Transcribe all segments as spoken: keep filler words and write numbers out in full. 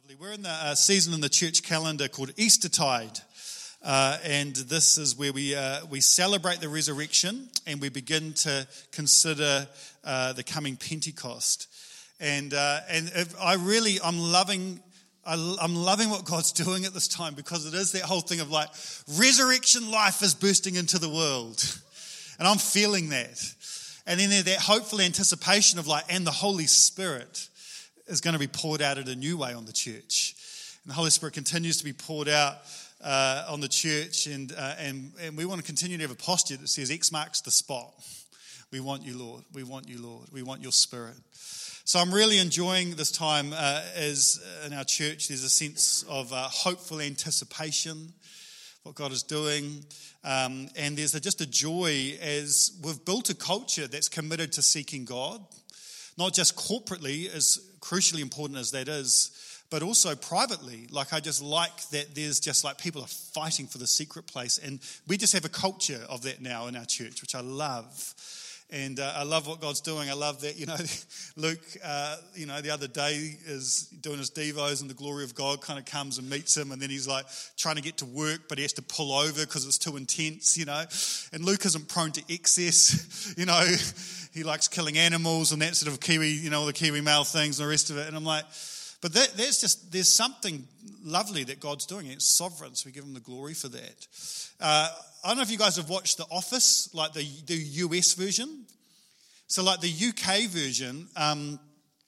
Lovely. We're in the uh, season in the church calendar called Eastertide, uh, and this is where we uh, we celebrate the resurrection and we begin to consider uh, the coming Pentecost. And uh, and if I really I'm loving I, I'm loving what God's doing at this time, because it is that whole thing of like resurrection life is bursting into the world, and I'm feeling that. And then there's that hopeful anticipation of like, and the Holy Spirit is going to be poured out in a new way on the church. And the Holy Spirit continues to be poured out uh, on the church, and, uh, and and we want to continue to have a posture that says X marks the spot. We want you, Lord. We want you, Lord. We want your Spirit. So I'm really enjoying this time uh, as in our church. There's a sense of uh, hopeful anticipation, what God is doing. Um, and there's a, just a joy as we've built a culture that's committed to seeking God, not just corporately, as crucially important as that is, but also privately. Like, I just like that there's just like people are fighting for the secret place, and we just have a culture of that now in our church, which I love. And uh, I love what God's doing. I love that, you know, Luke, uh, you know, the other day is doing his devos, and the glory of God kind of comes and meets him, and then he's like trying to get to work, but he has to pull over because it's too intense, you know. And Luke isn't prone to excess, you know. He likes killing animals and that sort of Kiwi, you know, all the Kiwi male things and the rest of it. And I'm like, but that, that's just, there's something lovely that God's doing. It's sovereign, so we give him the glory for that. Uh, I don't know if you guys have watched The Office, like the, the U S version. So like the U K version um,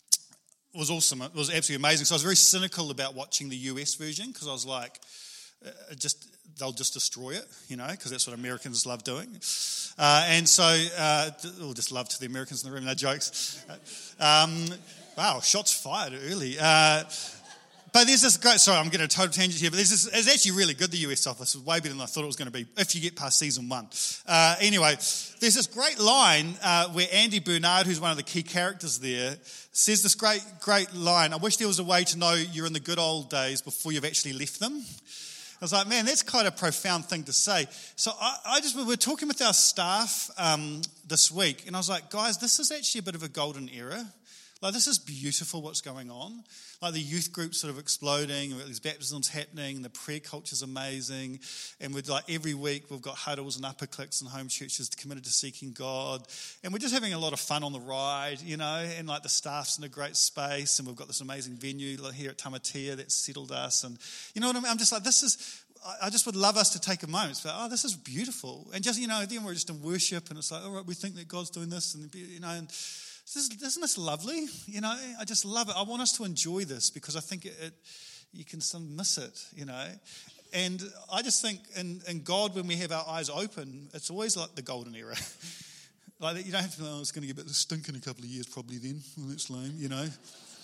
was awesome. It was absolutely amazing. So I was very cynical about watching the U S version, because I was like, uh, just they'll just destroy it, you know, because that's what Americans love doing. Uh, and so, uh, we'll just love to the Americans in the room, no jokes. Um, wow, shots fired early. Uh, But there's this great, sorry, I'm getting a total tangent here, but there's this, it's actually really good, the U S Office. It was way better than I thought it was going to be, if you get past season one. Uh, anyway, there's this great line uh, where Andy Bernard, who's one of the key characters there, says this great, great line: I wish there was a way to know you're in the good old days before you've actually left them. I was like, man, that's quite a profound thing to say. So I, I just, we were talking with our staff um, this week, and I was like, guys, this is actually a bit of a golden era. Like, this is beautiful what's going on. Like, the youth group's sort of exploding, there's baptisms happening, the prayer culture's amazing, and we're like, every week we've got huddles and upper clicks and home churches committed to seeking God, and we're just having a lot of fun on the ride, you know, and like the staff's in a great space, and we've got this amazing venue here at Tamatea that's settled us, and you know what I mean? I'm just like, this is, I just would love us to take a moment to go, oh, this is beautiful, and just, you know, then we're just in worship, and it's like, all right, we think that God's doing this, and you know, and isn't this lovely? You know, I just love it. I want us to enjoy this, because I think it, it you can some miss it, you know. And I just think in, in God, when we have our eyes open, it's always like the golden era. Like, you don't have to know, oh, it's going to get a bit stink in a couple of years probably then. Well, that's lame, you know.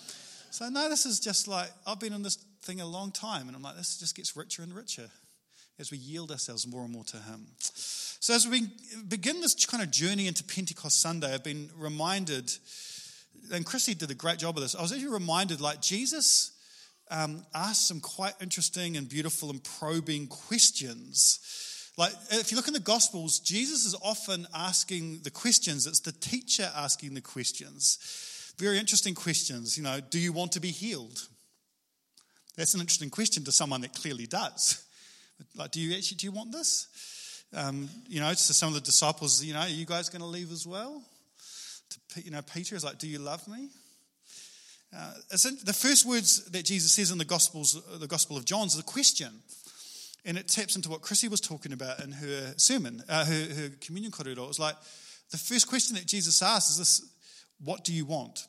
So no, this is just like, I've been in this thing a long time, and I'm like, this just gets richer and richer as we yield ourselves more and more to him. So as we begin this kind of journey into Pentecost Sunday, I've been reminded, and Chrissy did a great job of this, I was actually reminded, like, Jesus um, asked some quite interesting and beautiful and probing questions. Like, if you look in the Gospels, Jesus is often asking the questions. It's the teacher asking the questions. Very interesting questions. You know, do you want to be healed? That's an interesting question to someone that clearly does. Like, do you actually, do you want this? Um, you know, to some of the disciples, you know, are you guys going to leave as well? To, you know, Peter is like, do you love me? Uh, the first words that Jesus says in the Gospels, the Gospel of John, is a question. And it taps into what Chrissy was talking about in her sermon, uh, her, her communion corridor. It was like, the first question that Jesus asks is this: what do you want?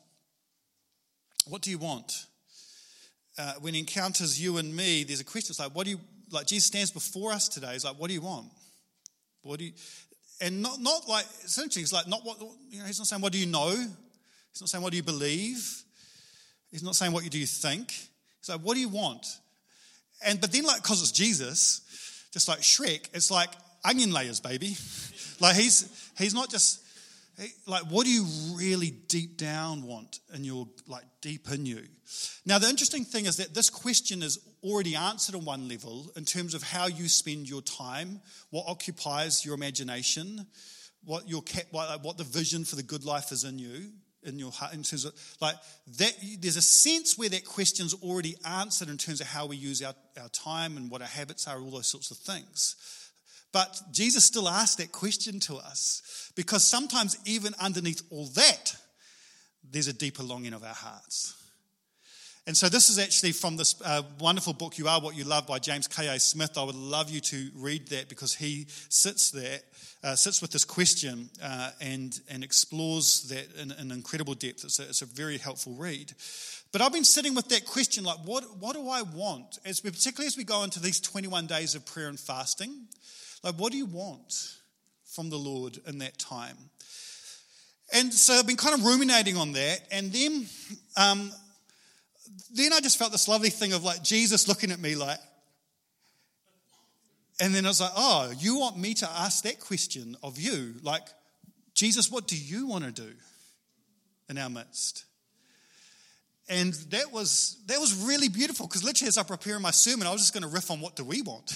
What do you want? Uh, when he encounters you and me, there's a question. It's like, what do you, like, Jesus stands before us today. He's like, what do you want? What do you, and not, not like, it's interesting, it's like, not what, you know, he's not saying, what do you know? He's not saying, what do you believe? He's not saying, what do you think? He's like, what do you want? And, but then, like, because it's Jesus, just like Shrek, it's like onion layers, baby. Like, he's, he's not just, he, like, what do you really deep down want in your, like, deep in you? Now, the interesting thing is that this question is already answered on one level in terms of how you spend your time, what occupies your imagination, what your what, what the vision for the good life is in you. in your heart, in terms of like that? There's a sense where that question's already answered in terms of how we use our, our time and what our habits are, all those sorts of things. But Jesus still asks that question to us because sometimes even underneath all that, there's a deeper longing of our hearts. And so this is actually from this uh, wonderful book, You Are What You Love by James K A Smith. I would love you to read that because he sits there, uh, sits with this question uh, and, and explores that in, in incredible depth. It's a, it's a very helpful read. But I've been sitting with that question, like, what, what do I want? As we, particularly as we go into these twenty-one days of prayer and fasting, like, what do you want from the Lord in that time? And so I've been kind of ruminating on that, and then... Um, Then I just felt this lovely thing of like Jesus looking at me like, and then I was like, oh, you want me to ask that question of you? Like, Jesus, what do you want to do in our midst? And that was that was really beautiful because literally as I was preparing my sermon, I was just going to riff on what do we want?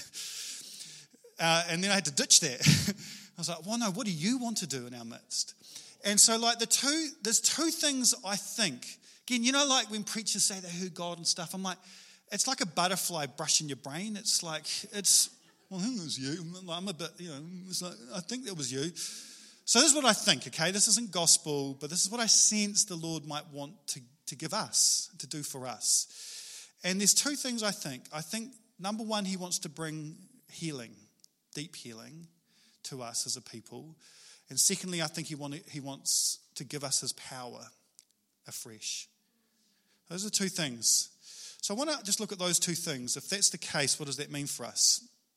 Uh, and then I had to ditch that. I was like, well, no, what do you want to do in our midst? And so like the two, there's two things I think. Again, you know, like when preachers say they heard God and stuff, I'm like, it's like a butterfly brushing your brain. It's like, it's, well, I think it was you. I'm a bit, you know, it's like, I think that was you. So this is what I think, okay? This isn't gospel, but this is what I sense the Lord might want to, to give us, to do for us. And there's two things I think. I think, number one, he wants to bring healing, deep healing to us as a people. And secondly, I think he, want, he wants to give us his power afresh. Those are two things. So I want to just look at those two things. If that's the case, what does that mean for us?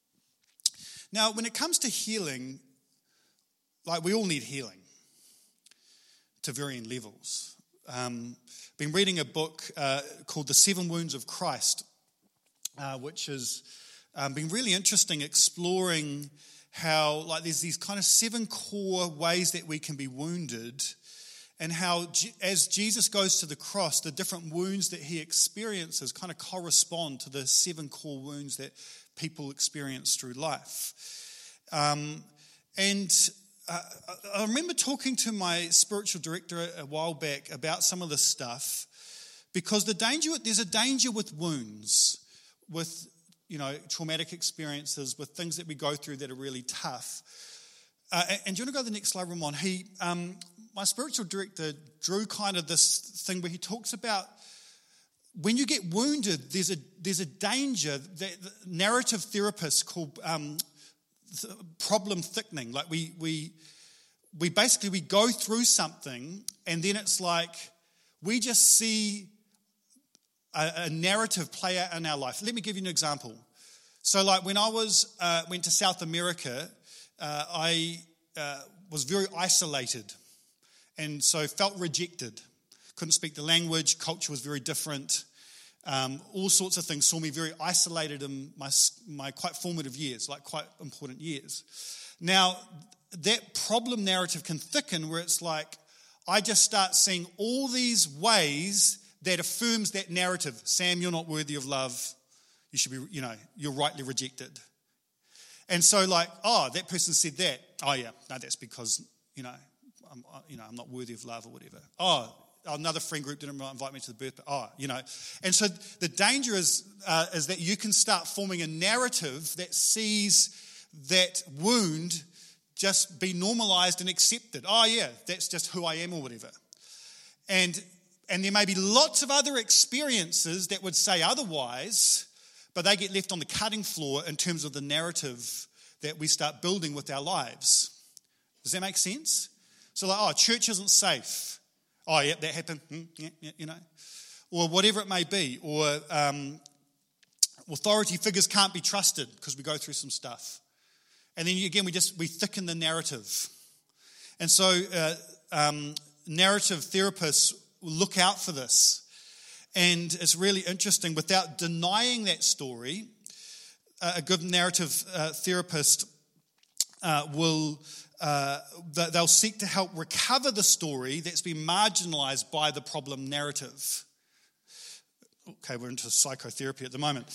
Now, when it comes to healing, like we all need healing to varying levels. Um, been reading a book uh, called The Seven Wounds of Christ, uh, which has um, been really interesting, exploring how like there's these kind of seven core ways that we can be wounded. And how, as Jesus goes to the cross, the different wounds that he experiences kind of correspond to the seven core wounds that people experience through life. Um, and uh, I remember talking to my spiritual director a while back about some of this stuff, because the danger, there's a danger with wounds, with, you know, traumatic experiences, with things that we go through that are really tough. Uh, and do you want to go to the next slide, Ramon? He... Um, My spiritual director drew kind of this thing where he talks about when you get wounded, there's a there's a danger that narrative therapists call um, problem thickening. Like we we we basically we go through something and then it's like we just see a, a narrative play out in our life. Let me give you an example. So like when I was uh, went to South America, uh, I uh, was very isolated. And so felt rejected. Couldn't speak the language. Culture was very different. Um, all sorts of things saw me very isolated in my, my quite formative years, like quite important years. Now, that problem narrative can thicken where it's like, I just start seeing all these ways that affirms that narrative. Sam, you're not worthy of love. You should be, you know, you're rightly rejected. And so like, oh, that person said that. Oh yeah, no, that's because, you know, I'm, you know, I'm not worthy of love or whatever. Oh, another friend group didn't invite me to the birthday. Oh, you know. And so the danger is, uh, is that you can start forming a narrative that sees that wound just be normalized and accepted. Oh, yeah, that's just who I am or whatever. And, and there may be lots of other experiences that would say otherwise, but they get left on the cutting floor in terms of the narrative that we start building with our lives. Does that make sense? So like, oh, church isn't safe. Oh, yeah, that happened. Mm, yeah, yeah, you know. Or whatever it may be. Or um, authority figures can't be trusted because we go through some stuff. And then again, we just, we thicken the narrative. And so uh, um, narrative therapists look out for this. And it's really interesting. Without denying that story, uh, a good narrative uh, therapist uh, will... Uh, they'll seek to help recover the story that's been marginalized by the problem narrative. Okay, we're into psychotherapy at the moment.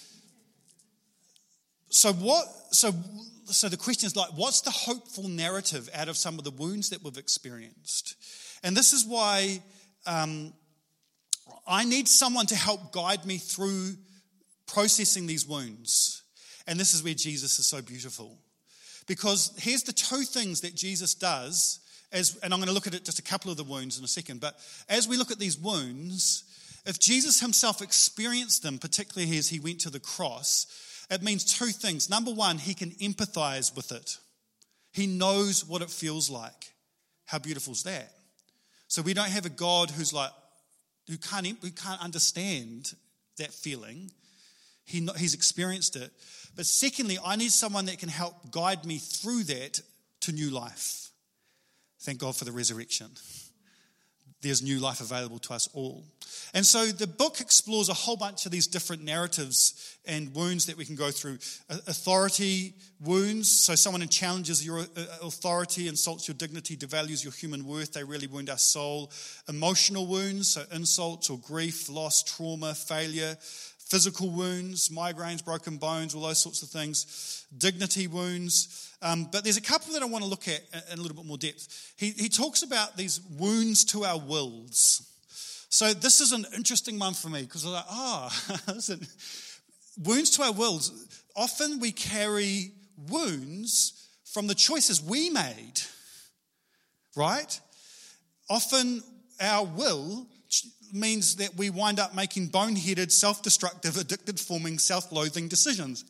So what? So, so the question is like, what's the hopeful narrative out of some of the wounds that we've experienced? And this is why um, I need someone to help guide me through processing these wounds. And this is where Jesus is so beautiful. Because here's the two things that Jesus does, as, and I'm going to look at it, just a couple of the wounds in a second, but as we look at these wounds, if Jesus himself experienced them, particularly as he went to the cross, it means two things. Number one, he can empathize with it. He knows what it feels like. How beautiful is that? So we don't have a God who's like, who can't, who can't understand that feeling. He, he's experienced it. But secondly, I need someone that can help guide me through that to new life. Thank God for the resurrection. There's new life available to us all. And so the book explores a whole bunch of these different narratives and wounds that we can go through. Authority wounds, so someone who challenges your authority, insults your dignity, devalues your human worth, they really wound our soul. Emotional wounds, so insults or grief, loss, trauma, failure. Physical wounds, migraines, broken bones, all those sorts of things. Dignity wounds. Um, but there's a couple that I want to look at in a little bit more depth. He, he talks about these wounds to our wills. So this is an interesting one for me because I'm like, ah, oh, listen, wounds to our wills. Often we carry wounds from the choices we made, right? Often our will means that we wind up making boneheaded, self-destructive, addicted-forming, self-loathing decisions.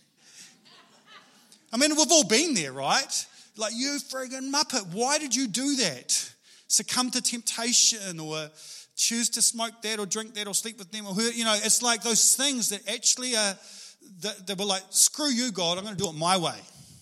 I mean, we've all been there, right? Like, you friggin' muppet, why did you do that? Succumb to temptation or choose to smoke that or drink that or sleep with them or who, you know, it's like those things that actually are, that, that were like, screw you, God, I'm going to do it my way.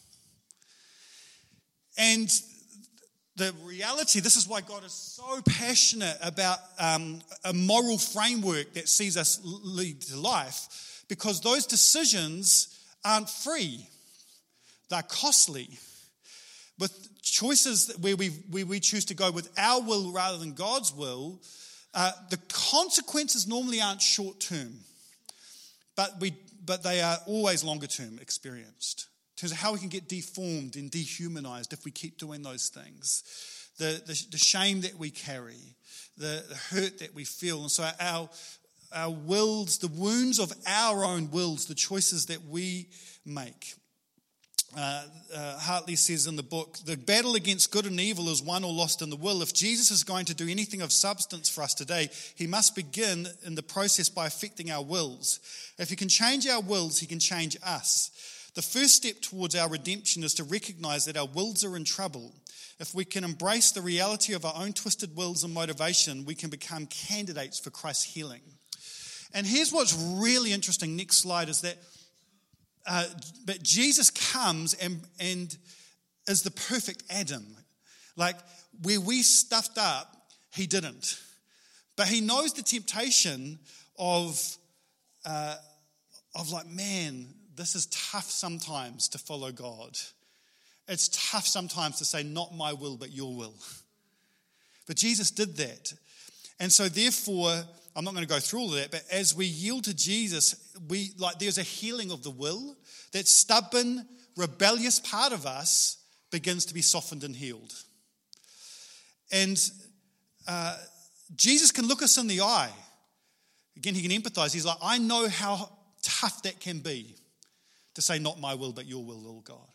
And the reality, this is why God is so passionate about um, a moral framework that sees us lead to life, because those decisions aren't free. They're costly. With choices where we, where we choose to go with our will rather than God's will, uh, the consequences normally aren't short-term, but we but they are always longer-term experienced. In terms of how we can get deformed and dehumanized if we keep doing those things. The, the, the shame that we carry, the, the hurt that we feel. And so our, our wills, the wounds of our own wills, the choices that we make. Uh, uh, Hartley says in the book, the battle against good and evil is won or lost in the will. If Jesus is going to do anything of substance for us today, he must begin in the process by affecting our wills. If he can change our wills, he can change us. The first step towards our redemption is to recognize that our wills are in trouble. If we can embrace the reality of our own twisted wills and motivation, we can become candidates for Christ's healing. And here's what's really interesting. Next slide is that uh, but Jesus comes and, and is the perfect Adam. Like, where we stuffed up, he didn't. But he knows the temptation of, uh, of like, man, this is tough sometimes to follow God. It's tough sometimes to say, not my will, but your will. But Jesus did that. And so therefore, I'm not going to go through all of that, but as we yield to Jesus, we like there's a healing of the will. That stubborn, rebellious part of us begins to be softened and healed. And uh, Jesus can look us in the eye. Again, he can empathize. He's like, I know how tough that can be. To say, not my will, but your will, Lord God.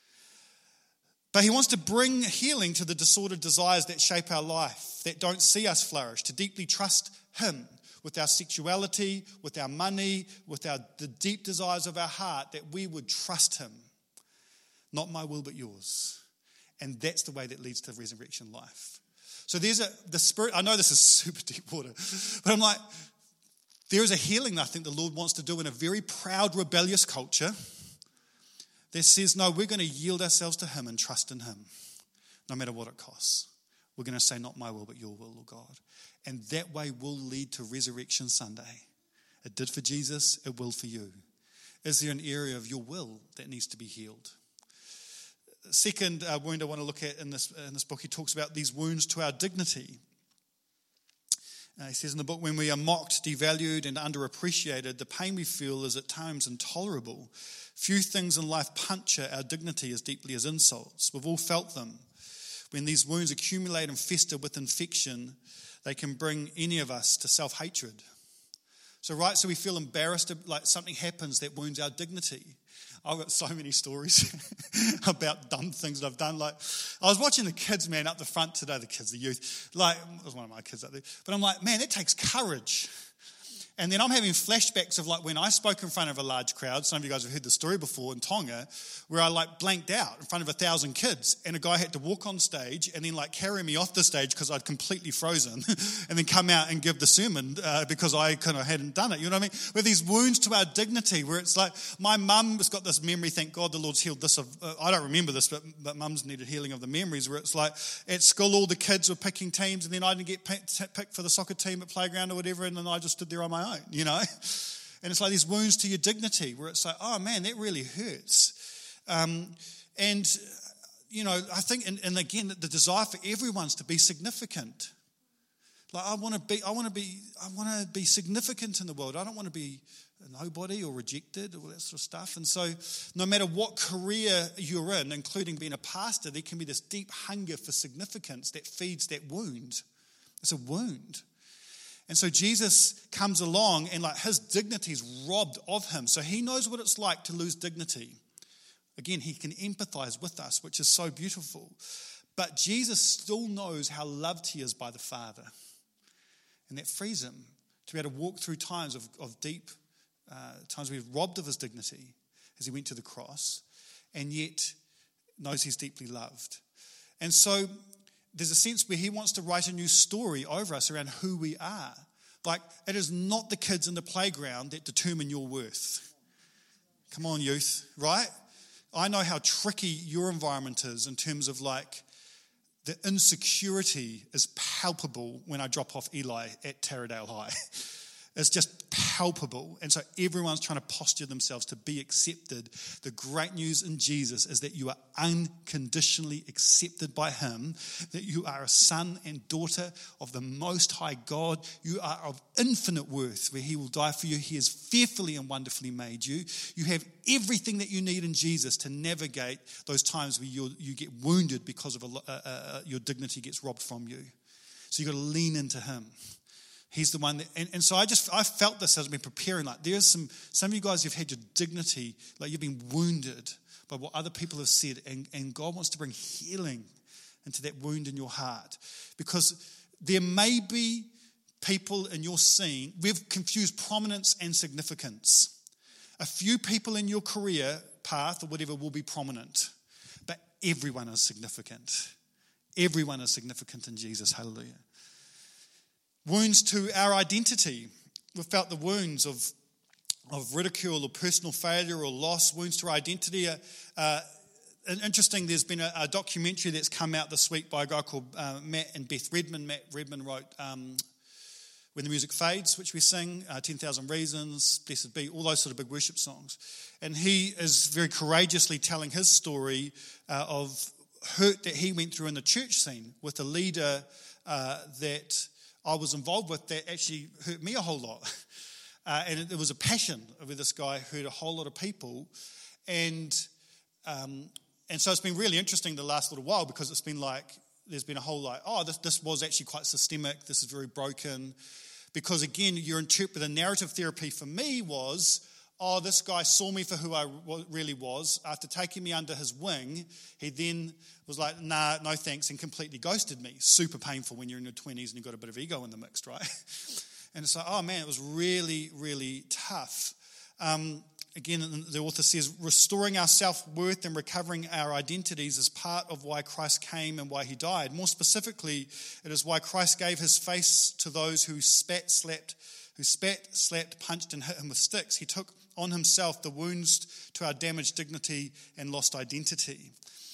But he wants to bring healing to the disordered desires that shape our life, that don't see us flourish, to deeply trust him with our sexuality, with our money, with our the deep desires of our heart, that we would trust him. Not my will, but yours. And that's the way that leads to resurrection life. So there's a, the Spirit, I know this is super deep water, but I'm like, there is a healing I think the Lord wants to do in a very proud, rebellious culture that says, no, we're going to yield ourselves to him and trust in him, no matter what it costs. We're going to say, not my will, but your will, Lord God. And that way will lead to Resurrection Sunday. It did for Jesus, it will for you. Is there an area of your will that needs to be healed? Second uh, wound I want to look at in this, in this book, he talks about these wounds to our dignity. Uh, he says in the book, when we are mocked, devalued, and underappreciated, the pain we feel is at times intolerable. Few things in life puncture our dignity as deeply as insults. We've all felt them. when these wounds accumulate and fester with infection, they can bring any of us to self-hatred. So, right, so we feel embarrassed, like something happens that wounds our dignity. I've got so many stories about dumb things that I've done. Like, I was watching the kids, man, up the front today, the kids, the youth. Like, it was one of my kids up there. But I'm like, man, that takes courage. And then I'm having flashbacks of like when I spoke in front of a large crowd. Some of you guys have heard the story before in Tonga, where I like blanked out in front of a thousand kids, and a guy had to walk on stage and then like carry me off the stage because I'd completely frozen, and then come out and give the sermon uh, because I kind of hadn't done it. You know what I mean? With these wounds to our dignity, where it's like my mum has got this memory. Thank God the Lord's healed this. Of, uh, I don't remember this, but but mum's needed healing of the memories. Where it's like at school, all the kids were picking teams, and then I didn't get picked, picked for the soccer team at playground or whatever, and then I just stood there on my own. You know. And it's like these wounds to your dignity where it's like, oh man, that really hurts. Um, and, you know, I think, and, and again, the desire for everyone's to be significant. Like I want to be, I want to be, I want to be significant in the world. I don't want to be a nobody or rejected or all that sort of stuff. And so no matter what career you're in, including being a pastor, there can be this deep hunger for significance that feeds that wound. It's a wound. And so Jesus comes along and like his dignity is robbed of him. So he knows what it's like to lose dignity. Again, he can empathize with us, which is so beautiful. But Jesus still knows how loved he is by the Father. And that frees him to be able to walk through times of, of deep, uh, times where he's robbed of his dignity as he went to the cross, and yet knows he's deeply loved. And so there's a sense where he wants to write a new story over us around who we are. Like, it is not the kids in the playground that determine your worth. Come on, youth, right? I know how tricky your environment is in terms of like the insecurity is palpable when I drop off Eli at Taradale High. It's just palpable. And so everyone's trying to posture themselves to be accepted. The great news in Jesus is that you are unconditionally accepted by him, that you are a son and daughter of the Most High God. You are of infinite worth, where he will die for you. He has fearfully and wonderfully made you. You have everything that you need in Jesus to navigate those times where you you get wounded because of a, uh, uh, your dignity gets robbed from you. So you've got to lean into him. He's the one that, and, and so I just, I felt this as I've been preparing, like there's some, some of you guys, you've had your dignity, like you've been wounded by what other people have said, and, and God wants to bring healing into that wound in your heart. Because there may be people in your scene, we've confused prominence and significance. A few people in your career path or whatever will be prominent, but everyone is significant. Everyone is significant in Jesus, hallelujah. Wounds to our identity. We've felt the wounds of, of ridicule or personal failure or loss. Wounds to our identity. Uh, uh, interesting, there's been a, a documentary that's come out this week by a guy called uh, Matt and Beth Redman. Matt Redman wrote um, When the Music Fades, which we sing, uh, ten thousand Reasons, Blessed Be, all those sort of big worship songs. And he is very courageously telling his story uh, of hurt that he went through in the church scene with a leader uh, that I was involved with that actually hurt me a whole lot. Uh, and it, it was a passion with this guy who hurt a whole lot of people. And um, and so it's been really interesting the last little while, because it's been like, there's been a whole like, oh, this, this was actually quite systemic. This is very broken. Because again, your interpret the narrative therapy for me was, oh, this guy saw me for who I really was. After taking me under his wing, he then was like, nah, no thanks, and completely ghosted me. Super painful when you're in your twenties and you've got a bit of ego in the mix, right? And it's like, oh man, it was really, really tough. Um, again, the author says, restoring our self-worth and recovering our identities is part of why Christ came and why he died. More specifically, it is why Christ gave his face to those who spat, slapped, who spat, slapped, punched, and hit him with sticks. He took on himself the wounds to our damaged dignity and lost identity.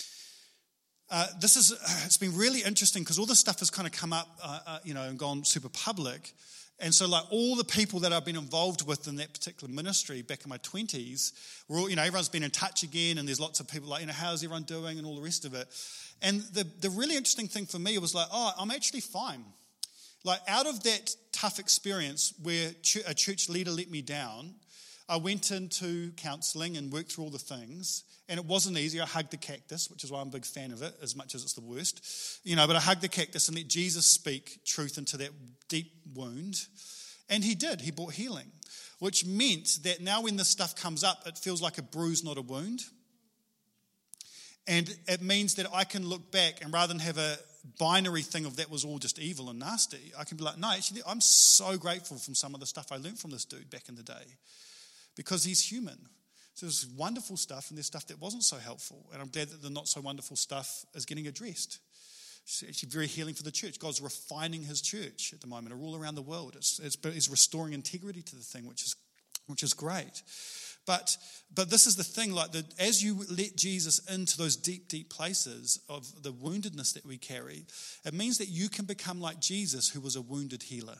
Uh, this is, it's been really interesting because all this stuff has kind of come up, uh, uh, you know, and gone super public. And so like all the people that I've been involved with in that particular ministry back in my twenties, we're all, you know, everyone's been in touch again, and there's lots of people like, you know, how's everyone doing and all the rest of it. And the, the really interesting thing for me was like, oh, I'm actually fine. Like out of that tough experience where a church leader let me down, I went into counselling and worked through all the things, and it wasn't easy. I hugged the cactus, which is why I'm a big fan of it, as much as it's the worst. You know, but I hugged the cactus and let Jesus speak truth into that deep wound. And he did. He brought healing, which meant that now when this stuff comes up, it feels like a bruise, not a wound. And it means that I can look back and rather than have a binary thing of that was all just evil and nasty, I can be like, no, actually, I'm so grateful from some of the stuff I learned from this dude back in the day because he's human. So there's wonderful stuff and there's stuff that wasn't so helpful. And I'm glad that the not so wonderful stuff is getting addressed. It's actually very healing for the church. God's refining his church at the moment, all around the world. It's, it's, it's restoring integrity to the thing, which is which is great. But but this is the thing, like the, as you let Jesus into those deep, deep places of the woundedness that we carry, it means that you can become like Jesus, who was a wounded healer.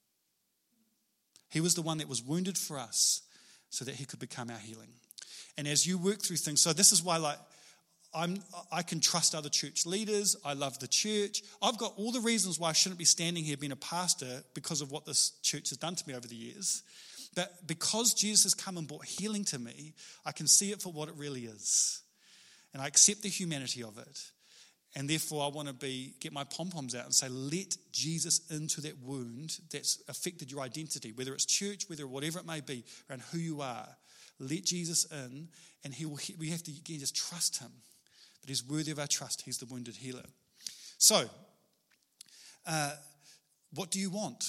He was the one that was wounded for us so that he could become our healing. And as you work through things, so this is why like I'm, I can trust other church leaders. I love the church. I've got all the reasons why I shouldn't be standing here being a pastor because of what this church has done to me over the years. But because Jesus has come and brought healing to me, I can see it for what it really is. And I accept the humanity of it. And therefore I want to be get my pom-poms out and say, let Jesus into that wound that's affected your identity, whether it's church, whether whatever it may be, around who you are. Let Jesus in, and he will. We have to again just trust him. But he's worthy of our trust. He's the wounded healer. So, uh, what do you want?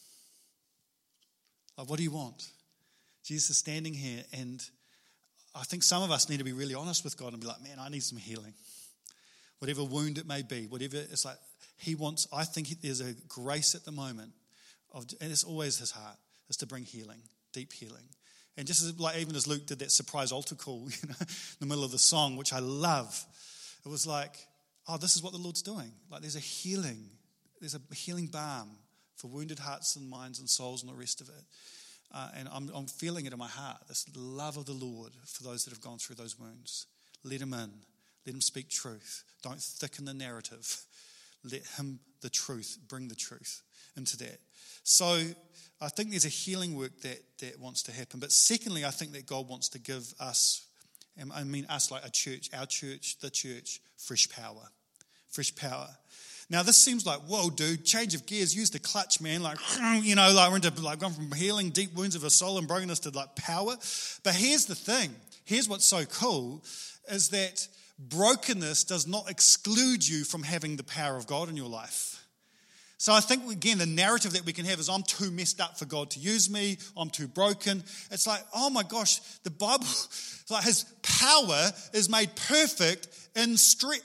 Like, what do you want? Jesus is standing here, and I think some of us need to be really honest with God and be like, man, I need some healing. Whatever wound it may be, whatever, it's like he wants, I think there's a grace at the moment, of, and it's always his heart, is to bring healing, deep healing. And just as, like even as Luke did that surprise altar call, you know, in the middle of the song, which I love, it was like, oh, this is what the Lord's doing. Like there's a healing, there's a healing balm for wounded hearts and minds and souls and the rest of it. Uh, and I'm, I'm feeling it in my heart, this love of the Lord for those that have gone through those wounds. Let him in. Let him speak truth. Don't thicken the narrative. Let him, the truth, bring the truth into that. So I think there's a healing work that, that wants to happen. But secondly, I think that God wants to give us, and I mean us like a church, our church, the church, fresh power. Fresh power. Now, this seems like, whoa, dude, change of gears, use the clutch, man. Like, you know, like we're into like gone from healing deep wounds of a soul and brokenness to like power. But here's the thing. Here's what's so cool is that brokenness does not exclude you from having the power of God in your life. So I think, again, the narrative that we can have is I'm too messed up for God to use me. I'm too broken. It's like, oh my gosh, the Bible, it's like his power is made perfect in stre-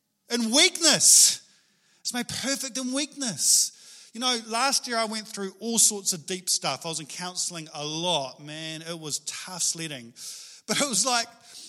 in weakness. It's made perfect in weakness. You know, last year I went through all sorts of deep stuff. I was in counselling a lot. Man, it was tough sledding. But it was like,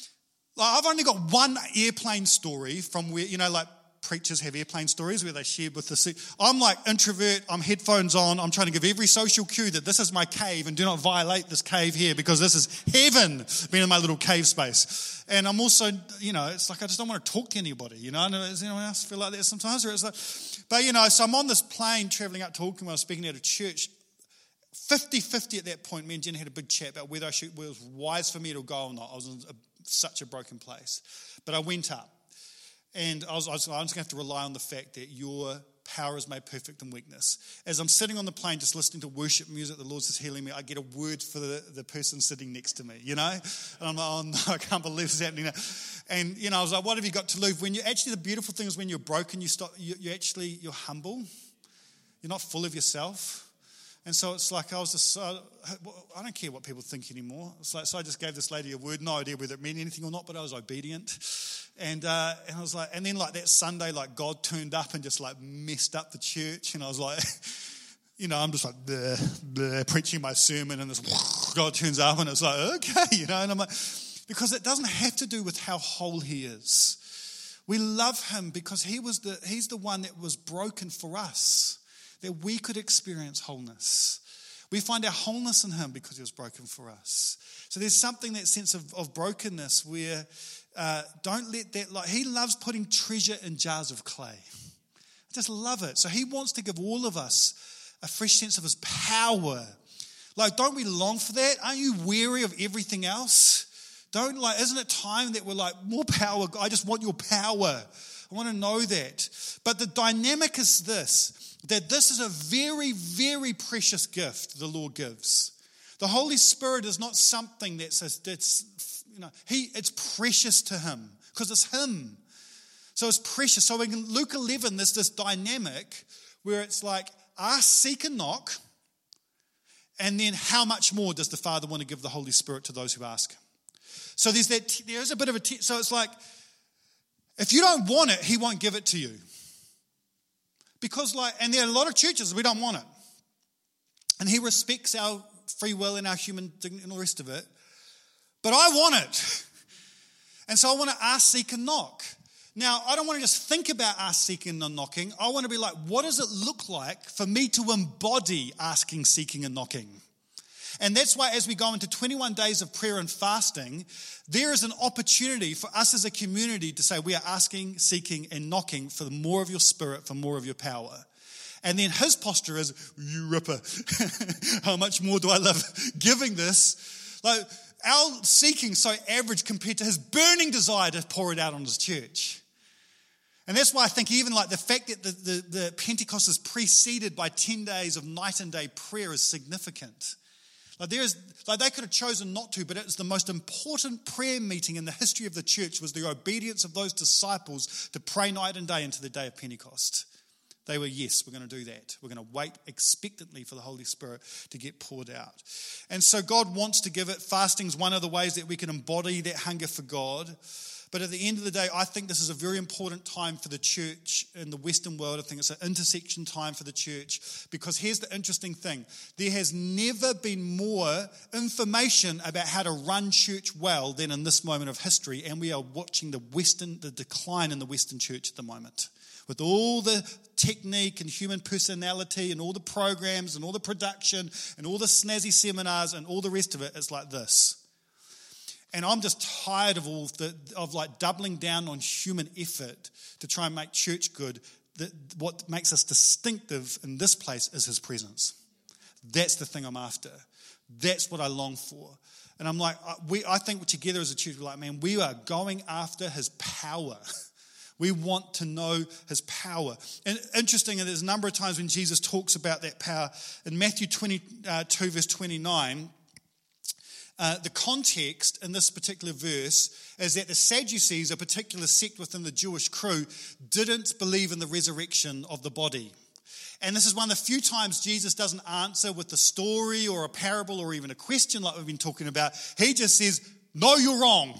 like I've only got one airplane story from where, you know, like preachers have airplane stories where they share with the seat. I'm like introvert, I'm headphones on, I'm trying to give every social cue that this is my cave and do not violate this cave here because this is heaven, being in my little cave space. And I'm also, you know, it's like I just don't want to talk to anybody, you know. Does anyone else feel like that sometimes? Or it's like, but, you know, so I'm on this plane travelling up to Auckland when I was speaking at a church. fifty-fifty at that point, me and Jen had a big chat about whether I should, whether it was wise for me to go or not. I was in a, such a broken place. But I went up. And I was, I was, I'm just going to have to rely on the fact that your power is made perfect in weakness. As I'm sitting on the plane just listening to worship music, the Lord's just healing me, I get a word for the, the person sitting next to me, you know? And I'm like, oh no, I can't believe this is happening. And, you know, I was like, what have you got to lose? When you actually, the beautiful thing is when you're broken, you stop, you, you actually, you're humble. You're not full of yourself. And so it's like I was just, uh, I don't care what people think anymore. It's like, so I just gave this lady a word, no idea whether it meant anything or not, but I was obedient. And uh, and I was like, and then like that Sunday, like God turned up and just like messed up the church. And I was like, you know, I'm just like bleh, bleh, preaching my sermon, and this God turns up, and it's like, okay, you know, and I'm like, because it doesn't have to do with how whole he is. We love him because he was the he's the one that was broken for us, that we could experience wholeness. We find our wholeness in him because he was broken for us. So there's something, that sense of, of brokenness where uh, don't let that, like he loves putting treasure in jars of clay. I just love it. So he wants to give all of us a fresh sense of his power. Like, don't we long for that? Aren't you weary of everything else? Don't like, isn't it time that we're like, more power? I just want your power. I want to know that. But the dynamic is this, that this is a very, very precious gift the Lord gives. The Holy Spirit is not something that's, that's you know, he, it's precious to him because it's him. So it's precious. So in Luke eleven, there's this dynamic where it's like, ask, seek, and knock. And then how much more does the Father want to give the Holy Spirit to those who ask? So there's that. There's a bit of a. So it's like, if you don't want it, he won't give it to you. Because like, and there are a lot of churches we don't want it. And he respects our free will and our human dignity and all the rest of it. But I want it. And so I want to ask, seek, and knock. Now, I don't want to just think about ask, seeking, and knocking. I want to be like, what does it look like for me to embody asking, seeking, and knocking? And that's why as we go into twenty-one days of prayer and fasting, there is an opportunity for us as a community to say we are asking, seeking, and knocking for more of your spirit, for more of your power. And then his posture is, you ripper, how much more do I love giving this? Like, our seeking so average compared to his burning desire to pour it out on his church. And that's why I think even like the fact that the, the, the Pentecost is preceded by ten days of night and day prayer is significant. Like there is, like they could have chosen not to, but it was the most important prayer meeting in the history of the church was the obedience of those disciples to pray night and day into the day of Pentecost. They were, yes, we're going to do that. We're going to wait expectantly for the Holy Spirit to get poured out. And so God wants to give it. Fasting is one of the ways that we can embody that hunger for God. But at the end of the day, I think this is a very important time for the church in the Western world. I think it's an intersection time for the church. Because here's the interesting thing. There has never been more information about how to run church well than in this moment of history. And we are watching the Western, the decline in the Western church at the moment. With all the technique and human personality and all the programs and all the production and all the snazzy seminars and all the rest of it, it's like this. And I'm just tired of all the, of like doubling down on human effort to try and make church good. That what makes us distinctive in this place is his presence. That's the thing I'm after. That's what I long for. And I'm like, we, I think together as a church, we're like, man, we are going after his power. We want to know his power. And interesting, there's a number of times when Jesus talks about that power. In Matthew twenty-two, verse twenty-nine, uh, the context in this particular verse is that the Sadducees, a particular sect within the Jewish crew, didn't believe in the resurrection of the body. And this is one of the few times Jesus doesn't answer with a story or a parable or even a question like we've been talking about. He just says, no, you're wrong.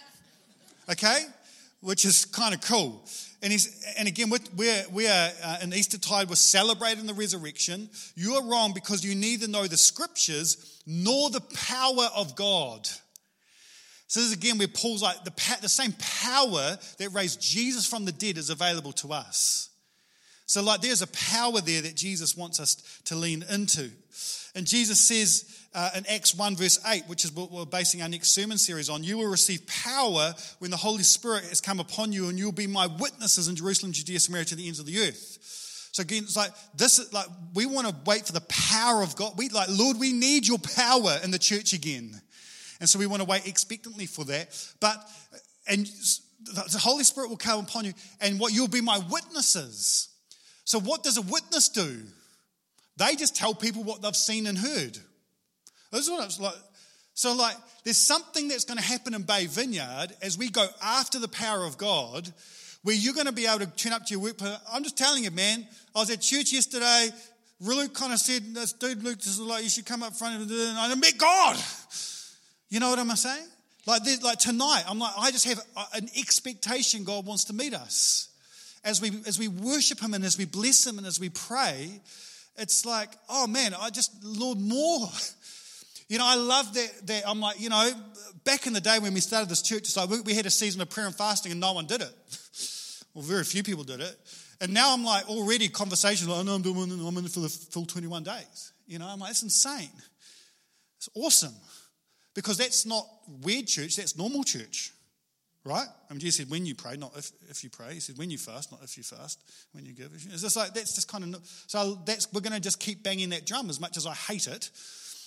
Okay? Which is kind of cool. And he's, and again, we're, we are uh, in Eastertide, we're celebrating the resurrection. You are wrong because you neither know the scriptures nor the power of God. So this is again where Paul's like, the, the same power that raised Jesus from the dead is available to us. So like there's a power there that Jesus wants us to lean into. And Jesus says uh, in Acts one verse eight, which is what we're basing our next sermon series on, you will receive power when the Holy Spirit has come upon you and you'll be my witnesses in Jerusalem, Judea, Samaria, to the ends of the earth. So again, it's like this is like we want to wait for the power of God. We like, Lord, we need your power in the church again. And so we want to wait expectantly for that. But and the Holy Spirit will come upon you and what you'll be my witnesses. So what does a witness do? They just tell people what they've seen and heard. This is what it's like. So like, there's something that's going to happen in Bay Vineyard as we go after the power of God, where you're going to be able to turn up to your work. I'm just telling you, man, I was at church yesterday. Luke kind of said, this dude, Luke, this is like, you should come up front and I met God. You know what I'm saying? Like, like tonight, I'm like, I just have an expectation God wants to meet us. As we as we worship him and as we bless him and as we pray, it's like, oh man, I just, Lord, more. You know, I love that, that I'm like, you know, back in the day when we started this church, it's like we had a season of prayer and fasting and no one did it. Well, very few people did it. And now I'm like already conversations like, oh, no, I'm doing I'm in it for the full twenty-one days. You know, I'm like, it's insane. It's awesome. Because that's not weird church, that's normal church. Right? I mean, Jesus said, when you pray, not if, if you pray. He said, when you fast, not if you fast. When you give. It's just like, that's just kind of, so that's, we're going to just keep banging that drum as much as I hate it.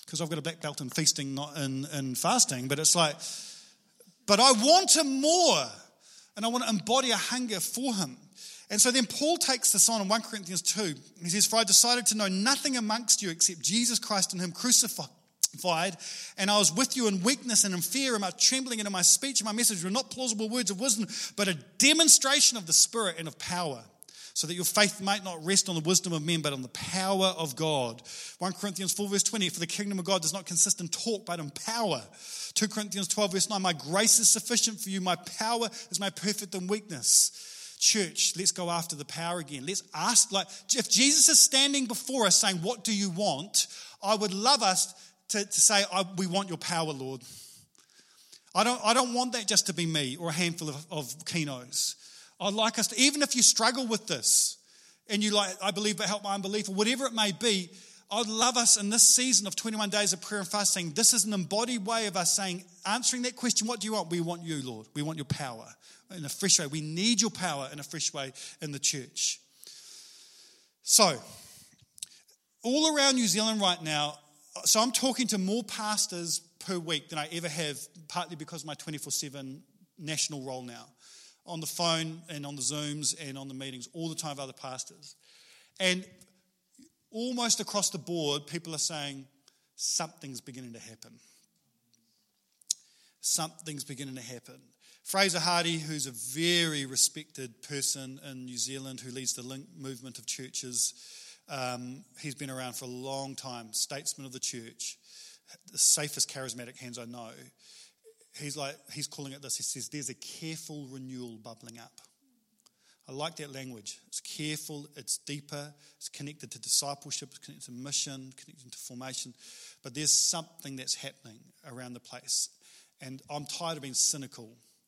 because I've got a black belt in feasting, not in, in fasting. But it's like, but I want him more. And I want to embody a hunger for him. And so then Paul takes this on in First Corinthians two. He says, for I decided to know nothing amongst you except Jesus Christ and him crucified. And I was with you in weakness and in fear and my trembling, and in my speech and my message were not plausible words of wisdom, but a demonstration of the Spirit and of power, so that your faith might not rest on the wisdom of men, but on the power of God. First Corinthians four verse twenty, for the kingdom of God does not consist in talk, but in power. Second Corinthians twelve verse nine, my grace is sufficient for you, my power is made perfect in weakness. Church, let's go after the power again. Let's ask, like, if Jesus is standing before us saying, what do you want? I would love us to, to say, I, we want your power, Lord. I don't, I don't want that just to be me or a handful of, of kinos. I'd like us to, even if you struggle with this and you like, I believe but help my unbelief, or whatever it may be, I'd love us in this season of twenty-one days of prayer and fasting. This is an embodied way of us saying, answering that question, what do you want? We want you, Lord. We want your power in a fresh way. We need your power in a fresh way in the church. So, all around New Zealand right now, so I'm talking to more pastors per week than I ever have, partly because of my twenty-four seven national role now. On the phone and on the Zooms and on the meetings all the time with other pastors. And almost across the board, people are saying, something's beginning to happen. Something's beginning to happen. Fraser Hardy, who's a very respected person in New Zealand who leads the Link movement of churches, um, he's been around for a long time, statesman of the church, the safest charismatic hands I know. He's like, he's calling it this. He says, there's a careful renewal bubbling up. I like that language. It's careful, it's deeper, it's connected to discipleship, it's connected to mission, connected to formation. But there's something that's happening around the place. And I'm tired of being cynical.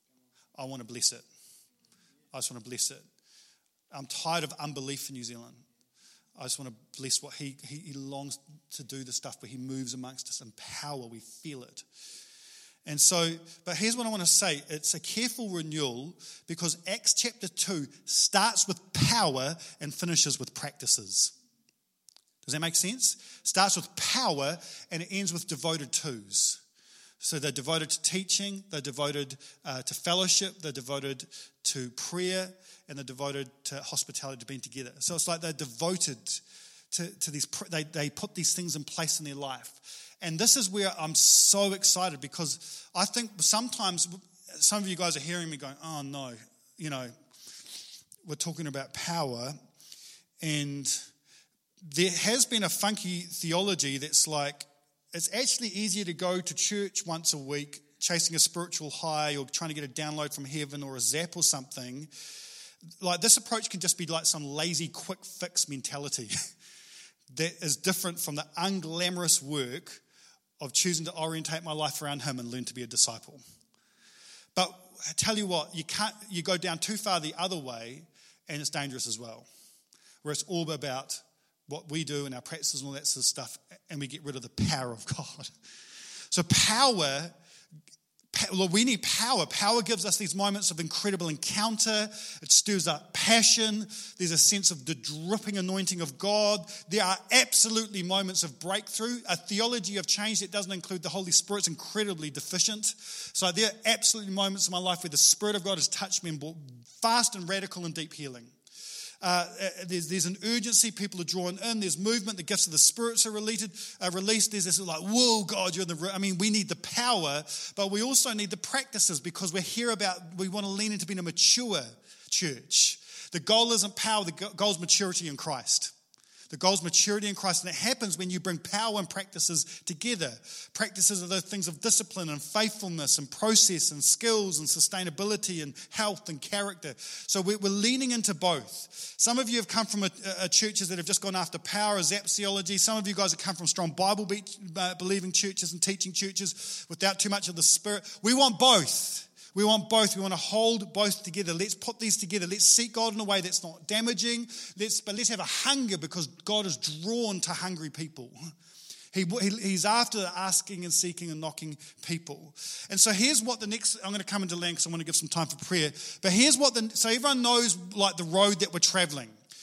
I want to bless it. I just want to bless it. I'm tired of unbelief in New Zealand. I just want to bless what he, he, he longs to do, the stuff where he moves amongst us in power. We feel it. And so, but here's what I want to say. It's a careful renewal because Acts chapter two starts with power and finishes with practices. Does that make sense? Starts with power and it ends with devoted twos. So they're devoted to teaching, they're devoted uh, to fellowship, they're devoted to prayer, and they're devoted to hospitality, to being together. So it's like they're devoted to, to these, they, they put these things in place in their life. And this is where I'm so excited because I think sometimes some of you guys are hearing me going, oh no, you know, we're talking about power. And there has been a funky theology that's like, it's actually easier to go to church once a week, chasing a spiritual high or trying to get a download from heaven or a zap or something. Like this approach can just be like some lazy quick fix mentality that is different from the unglamorous work of choosing to orientate my life around him and learn to be a disciple. But I tell you what, you can't, you go down too far the other way and it's dangerous as well. Where it's all about what we do and our practices and all that sort of stuff and we get rid of the power of God. So power, well, we need power. Power gives us these moments of incredible encounter. It stirs up passion. There's a sense of the dripping anointing of God. There are absolutely moments of breakthrough. A theology of change that doesn't include the Holy Spirit is incredibly deficient. So there are absolutely moments in my life where the Spirit of God has touched me and brought fast and radical and deep healing. Uh, there's, there's an urgency, people are drawn in, there's movement, the gifts of the spirits are related, uh, released, there's this like, whoa, God, you're in the room. I mean, we need the power, but we also need the practices because we're here about, we want to lean into being a mature church. The goal isn't power, the goal is maturity in Christ. The goal is maturity in Christ, and it happens when you bring power and practices together. Practices are those things of discipline and faithfulness and process and skills and sustainability and health and character. So we're leaning into both. Some of you have come from a, a churches that have just gone after power, as zap theology. Some of you guys have come from strong Bible-believing churches and teaching churches without too much of the Spirit. We want both. We want both. We want to hold both together. Let's put these together. Let's seek God in a way that's not damaging. Let's, but let's have a hunger because God is drawn to hungry people. He, he, he's after asking and seeking and knocking people. And so here's what the next, I'm going to come into land because I want to give some time for prayer. But here's what the, so everyone knows like the road that we're traveling.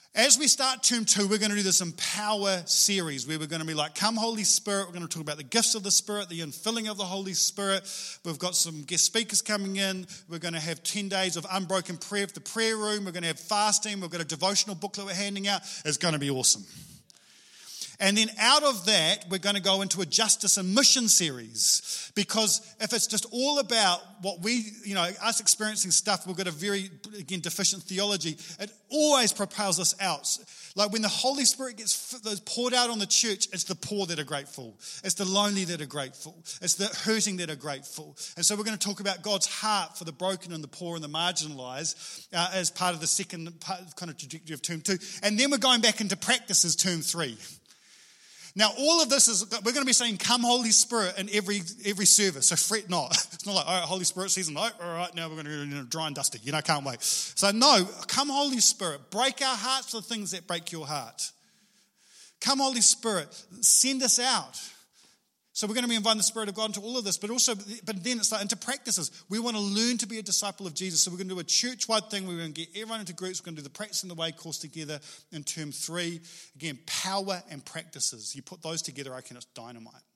As we start term two, we're going to do this Empower series where we're going to be like, come Holy Spirit. We're going to talk about the gifts of the Spirit, the infilling of the Holy Spirit. We've got some guest speakers coming in. We're going to have ten days of unbroken prayer for the prayer room. We're going to have fasting. We've got a devotional booklet we're handing out. It's going to be awesome. And then out of that, we're going to go into a justice and mission series. Because if it's just all about what we, you know, us experiencing stuff, we've got a very, again, deficient theology. It always propels us out. Like when the Holy Spirit gets poured out on the church, it's the poor that are grateful. It's the lonely that are grateful. It's the hurting that are grateful. And so we're going to talk about God's heart for the broken and the poor and the marginalised uh, as part of the second part, kind of trajectory of term two. And then we're going back into practices term three. Now, all of this is, we're going to be saying, come Holy Spirit in every every service, so fret not. It's not like, all right, Holy Spirit season, oh, all right, now we're going to go you know, dry and dusty, you know, can't wait. So no, come Holy Spirit, break our hearts for the things that break your heart. Come Holy Spirit, send us out. So we're going to be inviting the Spirit of God into all of this, but also, but then it's like into practices. We want to learn to be a disciple of Jesus. So we're going to do a church-wide thing. We're going to get everyone into groups. We're going to do the Practicing the Way course together in term three. Again, power and practices. You put those together, I reckon it's dynamite.